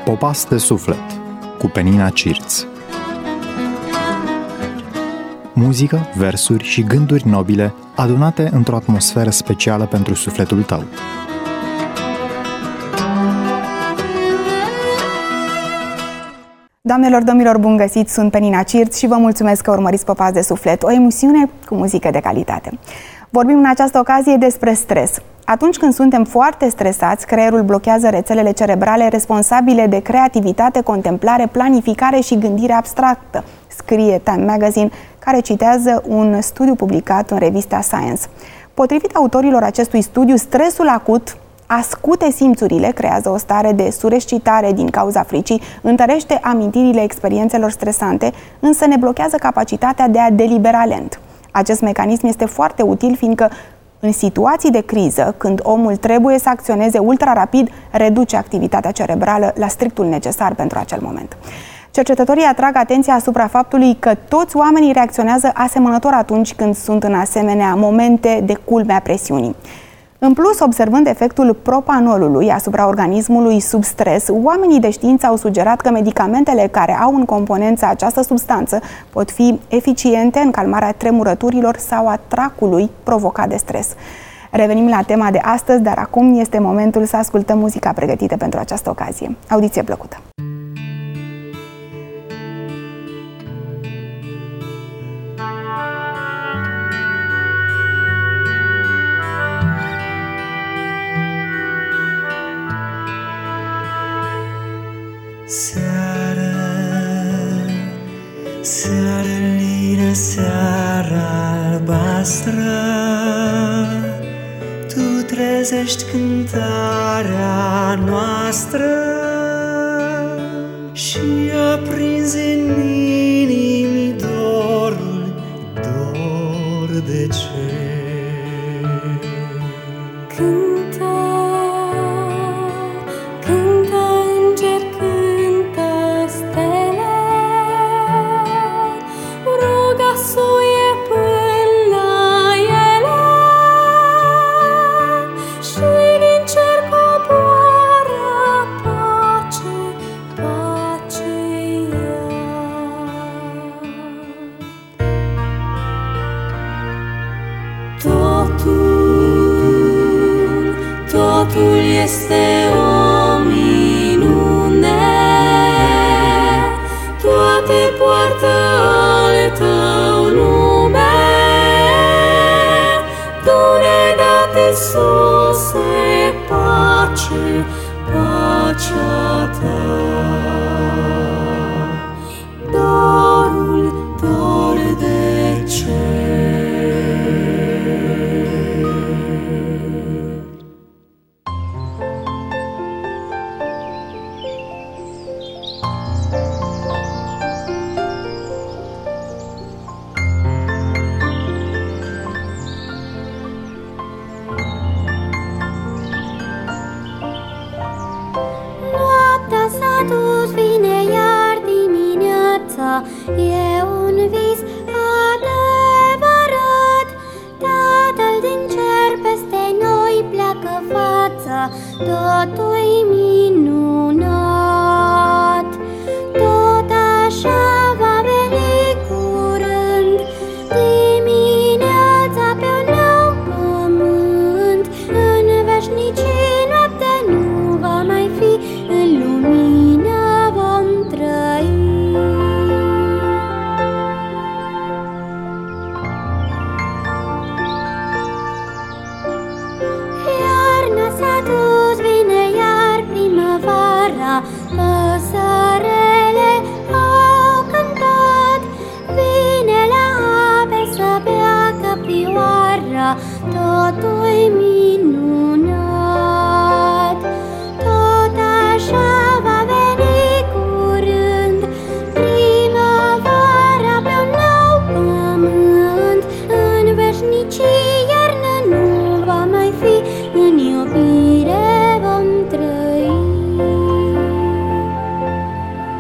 Popas de suflet cu Penina Cirț. Muzică, versuri și gânduri nobile adunate într-o atmosferă specială pentru sufletul tău. Doamnelor, domnilor, bun găsit! Sunt Penina Cirț și vă mulțumesc că urmăriți Popas de suflet, o emisiune cu muzică de calitate. Vorbim în această ocazie despre stres. Atunci când suntem foarte stresați, creierul blochează rețelele cerebrale responsabile de creativitate, contemplare, planificare și gândire abstractă, scrie Time Magazine, care citează un studiu publicat în revista Science. Potrivit autorilor acestui studiu, stresul acut ascute simțurile, creează o stare de surescitare din cauza fricii, întărește amintirile experiențelor stresante, însă ne blochează capacitatea de a delibera lent. Acest mecanism este foarte util, fiindcă în situații de criză, când omul trebuie să acționeze ultra-rapid, reduce activitatea cerebrală la strictul necesar pentru acel moment. Cercetătorii atrag atenția asupra faptului că toți oamenii reacționează asemănător atunci când sunt în asemenea momente de culme a presiunii. În plus, observând efectul propanolului asupra organismului sub stres, oamenii de știință au sugerat că medicamentele care au în componență această substanță pot fi eficiente în calmarea tremurăturilor sau a tracului provocat de stres. Revenim la tema de astăzi, dar acum este momentul să ascultăm muzica pregătită pentru această ocazie. Audiție plăcută! Seară lină, seara albastră, tu trezești cântarea noastră și aprinzi în inimii dorul, dor de ce? Totul este o minune, toate poartă al tău nume, du-ne date suse pace, pacea ta. Dorul, dor de ce? E un vis adevărat, Tatăl din cer peste noi pleacă fața, totul-i minunat. Tot așa va veni curând dimineața pe un nou pământ, în veșnicii noapte nu va mai fi, în lumină vom trăi. Păsărele au cântat, vine la ape să bea căprioara, totul-i minunat. Tot așa va veni curând primăvara pe un nou pământ, în veșnicii iarnă nu va mai fi, în iubire vom trăi.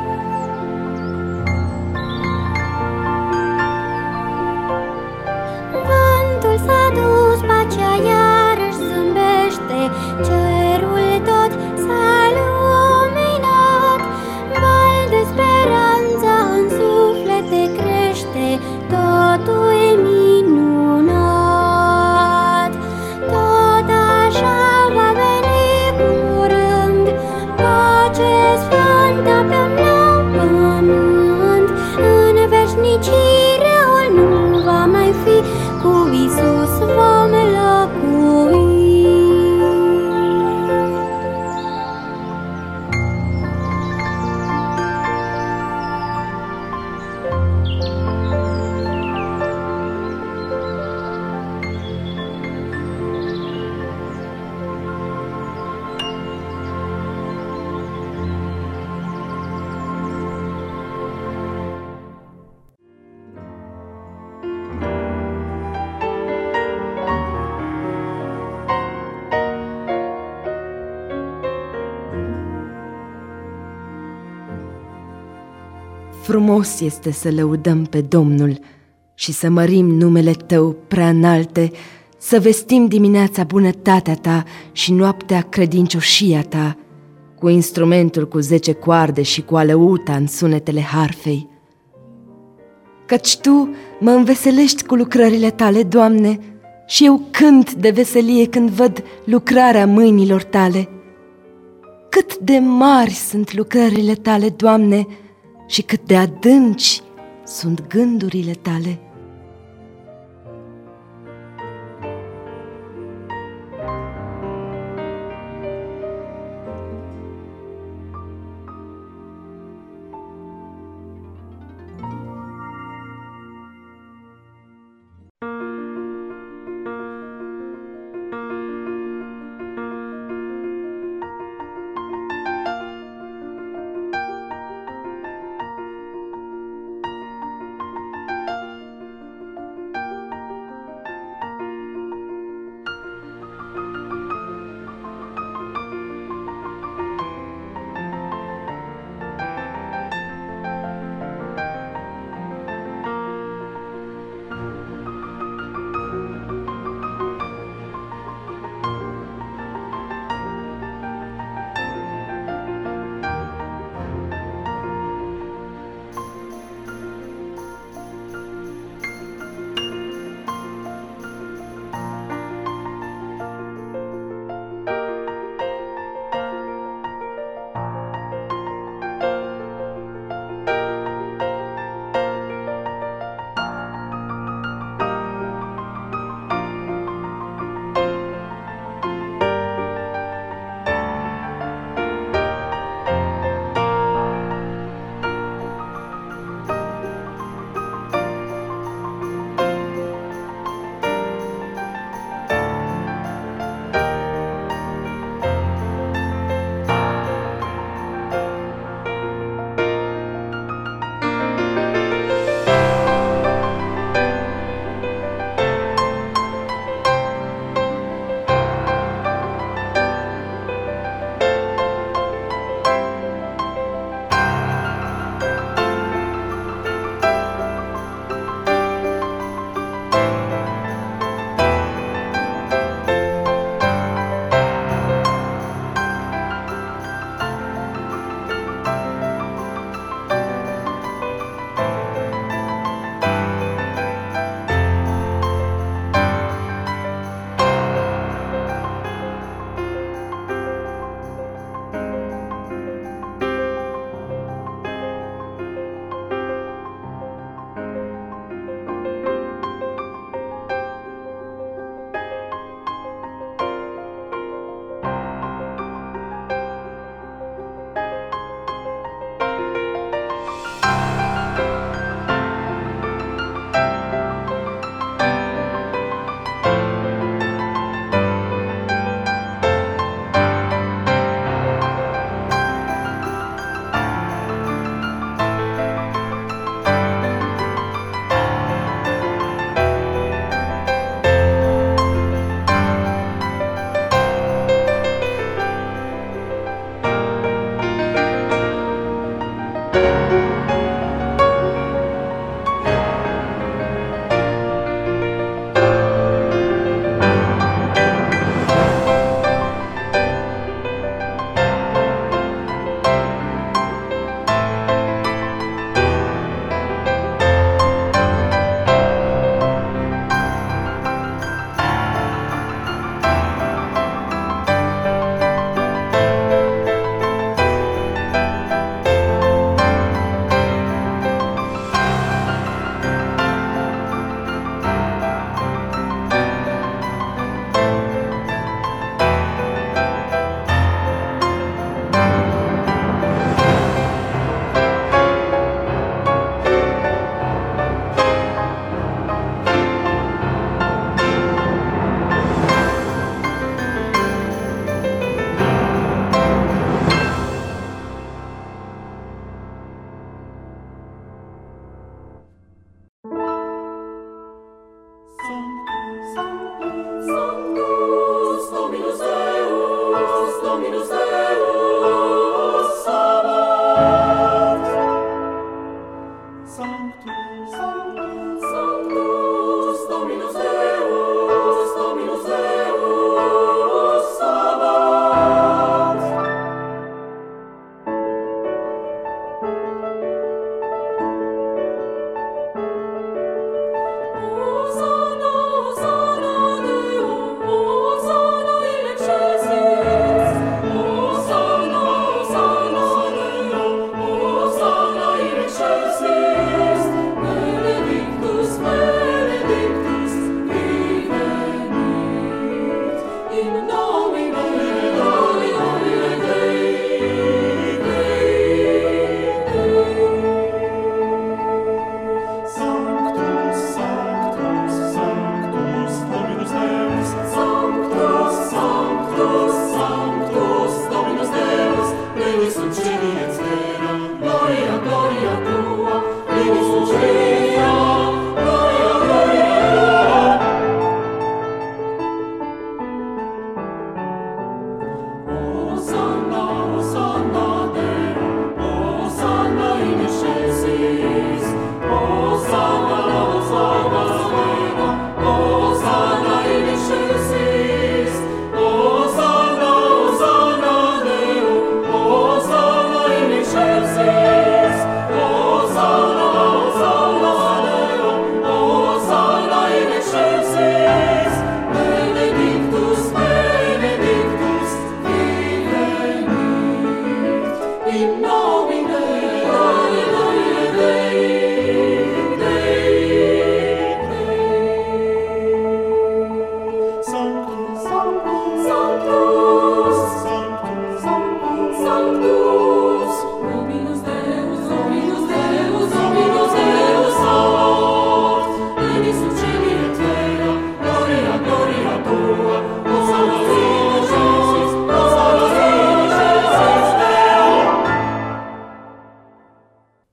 Frumos este să lăudăm pe Domnul și să mărim numele Tău prea înalte, să vestim dimineața bunătatea Ta și noaptea credincioșia Ta, cu instrumentul cu 10 coarde și cu alăuta în sunetele harfei. Căci Tu mă înveselești cu lucrările Tale, Doamne, și eu cânt de veselie când văd lucrarea mâinilor Tale. Cât de mari sunt lucrările Tale, Doamne, și cât de adânci sunt gândurile Tale.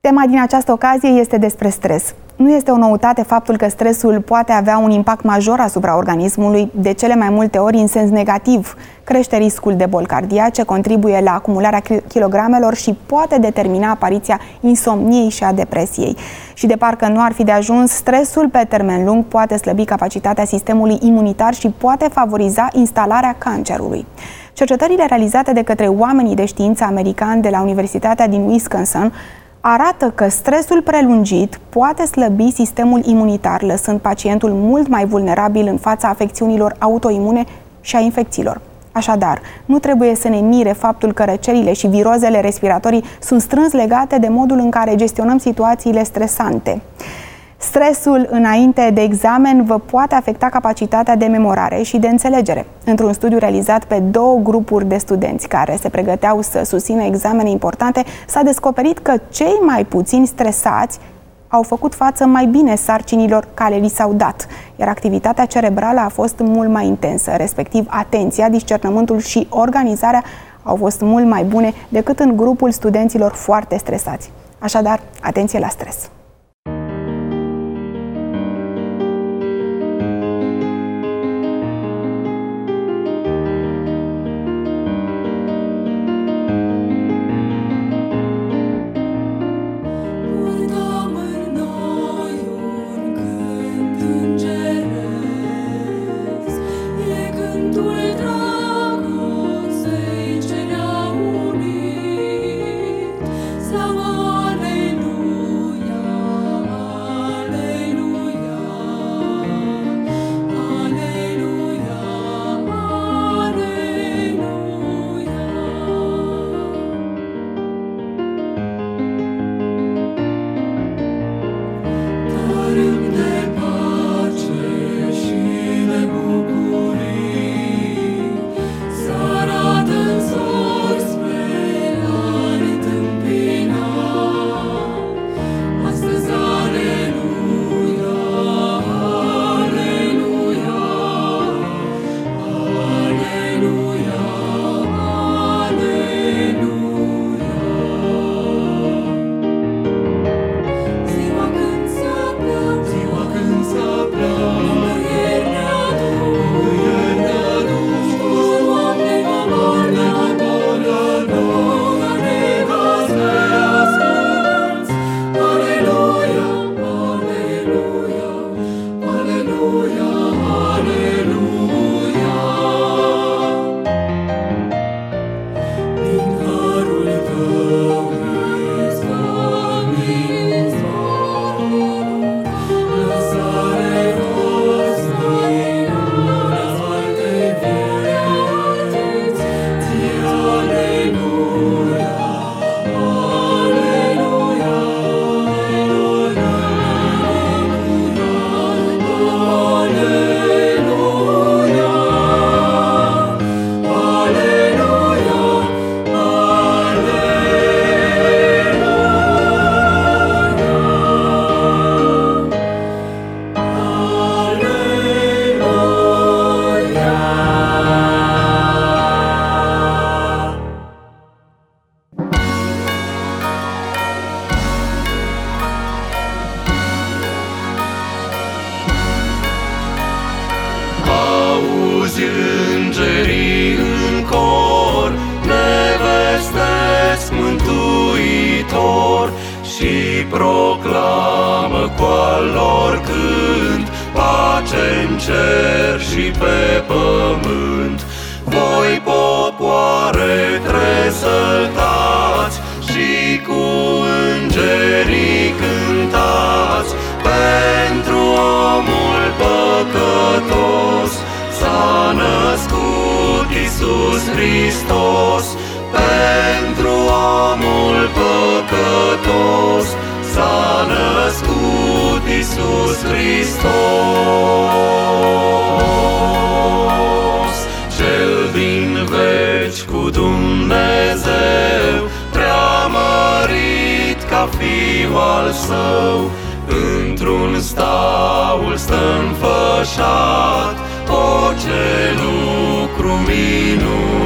Tema din această ocazie este despre stres. Nu este o noutate faptul că stresul poate avea un impact major asupra organismului, de cele mai multe ori în sens negativ. Crește riscul de boli cardiace, contribuie la acumularea kilogramelor și poate determina apariția insomniei și a depresiei. Și de parcă nu ar fi de ajuns, stresul pe termen lung poate slăbi capacitatea sistemului imunitar și poate favoriza instalarea cancerului. Cercetările realizate de către oamenii de știință americani de la Universitatea din Wisconsin arată că stresul prelungit poate slăbi sistemul imunitar, lăsând pacientul mult mai vulnerabil în fața afecțiunilor autoimune și a infecțiilor. Așadar, nu trebuie să ne mire faptul că răcelile și virozele respiratorii sunt strâns legate de modul în care gestionăm situațiile stresante. Stresul înainte de examen vă poate afecta capacitatea de memorare și de înțelegere. Într-un studiu realizat pe 2 grupuri de studenți care se pregăteau să susțină examene importante, s-a descoperit că cei mai puțini stresați au făcut față mai bine sarcinilor care li s-au dat, iar activitatea cerebrală a fost mult mai intensă, respectiv atenția, discernământul și organizarea au fost mult mai bune decât în grupul studenților foarte stresați. Așadar, atenție la stres! proclamă cu al lor cânt pace în cer și pe pământ. Voi, popoare, tresăltați și cu îngerii cântați, pentru omul păcătos s-a născut Iisus Hristos. Pentru omul păcătos s-a născut Iisus Hristos. Cel din veci cu Dumnezeu, preamărit ca Fiul al Său, într-un staul stă înfășat. O, ce lucru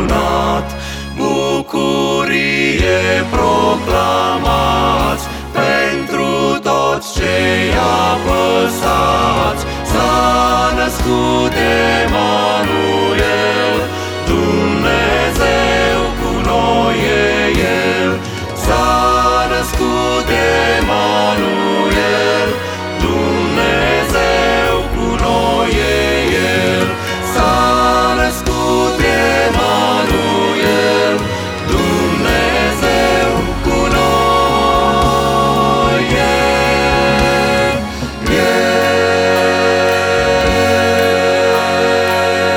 minunat! Bucurie proclamați, pe înălțați, s-a născut Emanuel, Dumnezeu cu noi e El. S-a născut Emanuel, Dumnezeu cu noi e El. S-a născut Emanuel, Dumnezeu cu noi e El.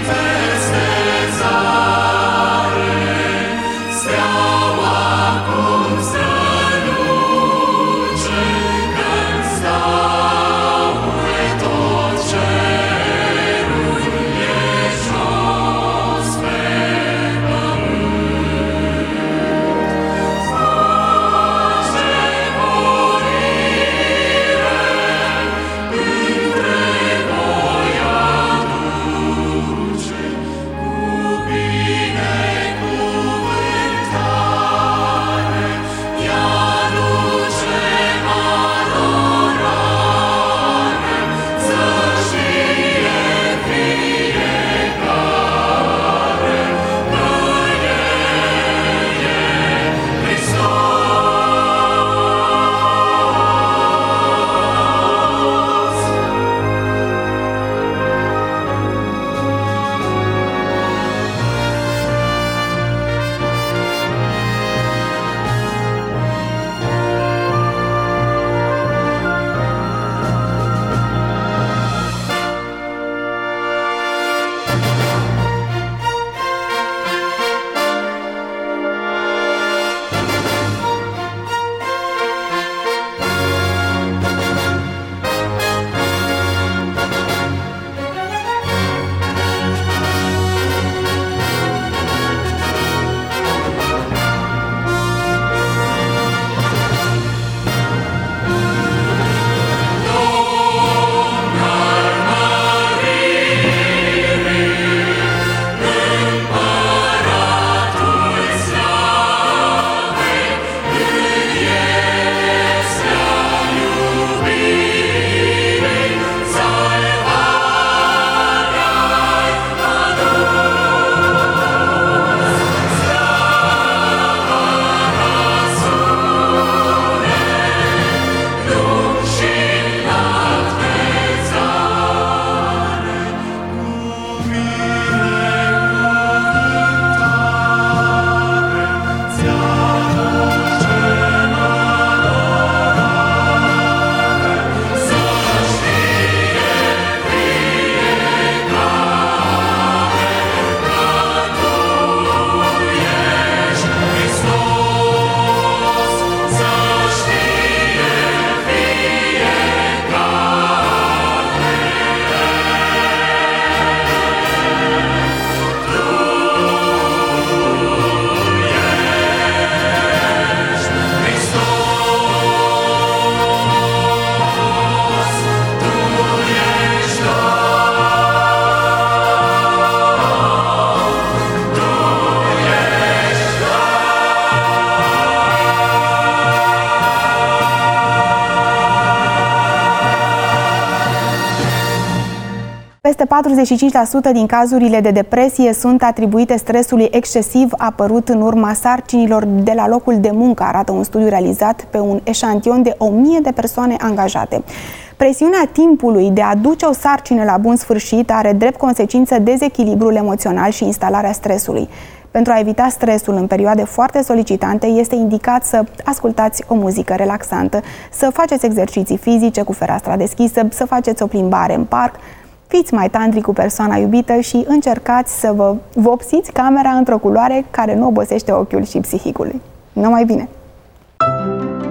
Peste 45% din cazurile de depresie sunt atribuite stresului excesiv apărut în urma sarcinilor de la locul de muncă, arată un studiu realizat pe un eșantion de 1000 de persoane angajate. Presiunea timpului de a duce o sarcină la bun sfârșit are drept consecință dezechilibrul emoțional și instalarea stresului. Pentru a evita stresul în perioade foarte solicitante, este indicat să ascultați o muzică relaxantă, să faceți exerciții fizice cu fereastra deschisă, să faceți o plimbare în parc, fiți mai tandri cu persoana iubită și încercați să vă vopsiți camera într-o culoare care nu obosește ochiul și psihicului. Numai bine!